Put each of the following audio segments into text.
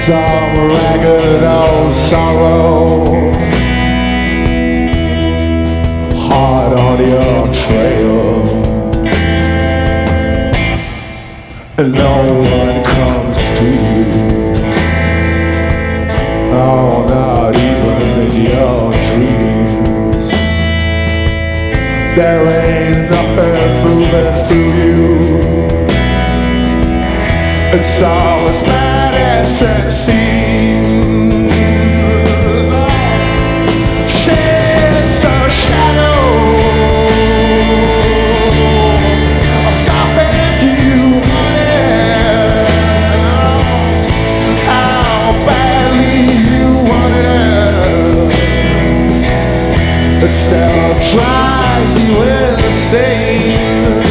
some ragged old sorrow hard on your trail, and no one comes to you. Oh, not even in your dreams. There ain't nothing moving through you. It's all as bad as it seems. She's a shadow. I'll stop at you want it. How badly you want it. It still drives you insane.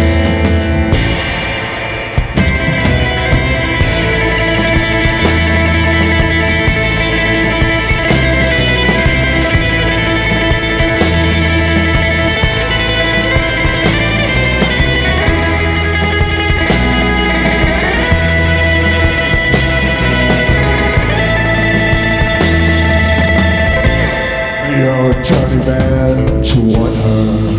You're a dirty man to want her,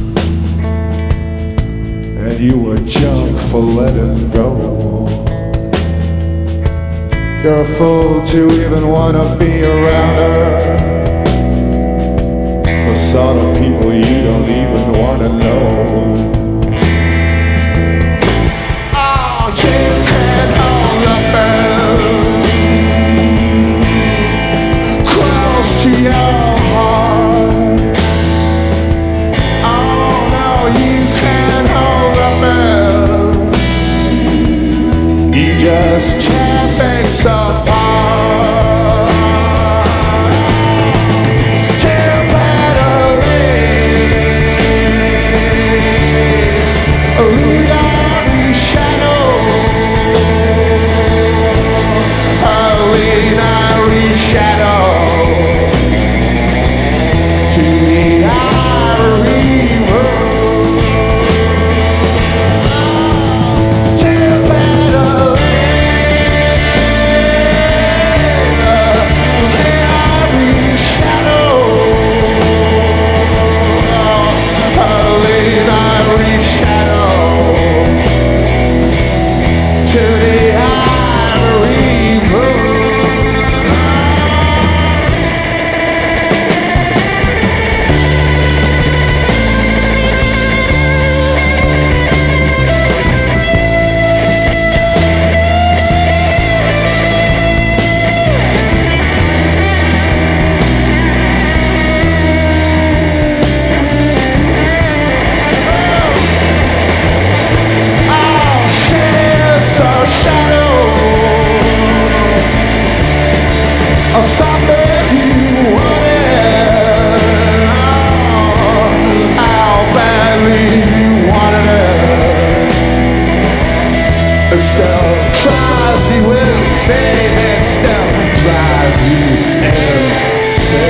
and you were junk for letting go. You're a fool to even wanna be around her, the sort of people you don't even wanna know. Oh, you can't hold up and close to your just tear things apart. Too badly, lead on in shadow. Lead on in shadow to the ivory road. I'll stop if you want it. Oh, how badly you wanted it. It still drives you insane. It still drives you insane.